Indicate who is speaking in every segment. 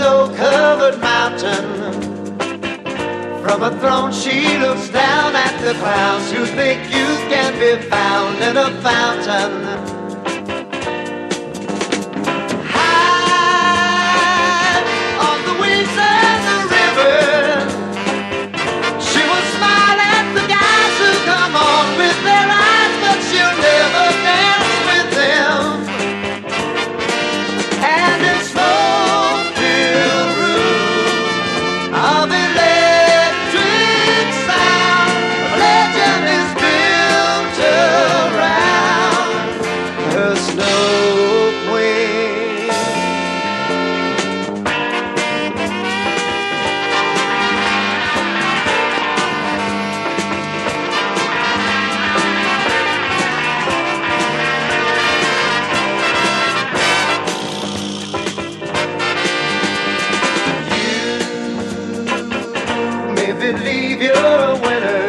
Speaker 1: snow-covered mountain. From a throne she looks down at the clouds, who think youth can be found in a fountain. High on the wings of the river, she will smile at the guys who come on with their eyes, but she'll never dance with them. And in smoke-filled room of electric sound, a legend is built around her snow queen. You may believe you're a winner,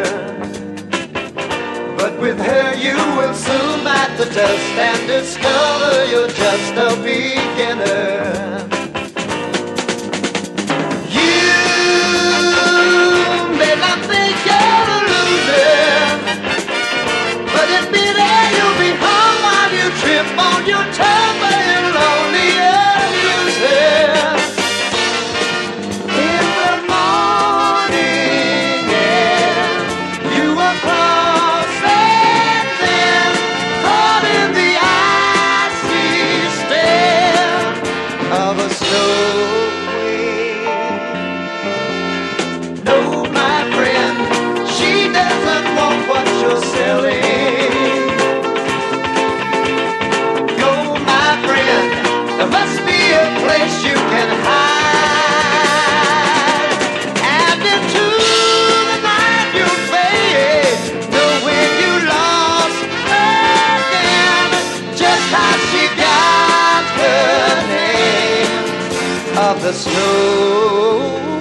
Speaker 1: but with her you will soon bite the dust and discover you're just a beginner. You may not think you're a loser, but in midair you'll be hung while you trip on your tongue, but you'll only abuse her. In the morning air, you will cross and then caught in the icy stare of a snow queen. No, my friend, she doesn't want what you're selling. Go, my friend, there must be a place you can hide. And into the night you'll fade, knowing you lost again. Just how she got her name of the snow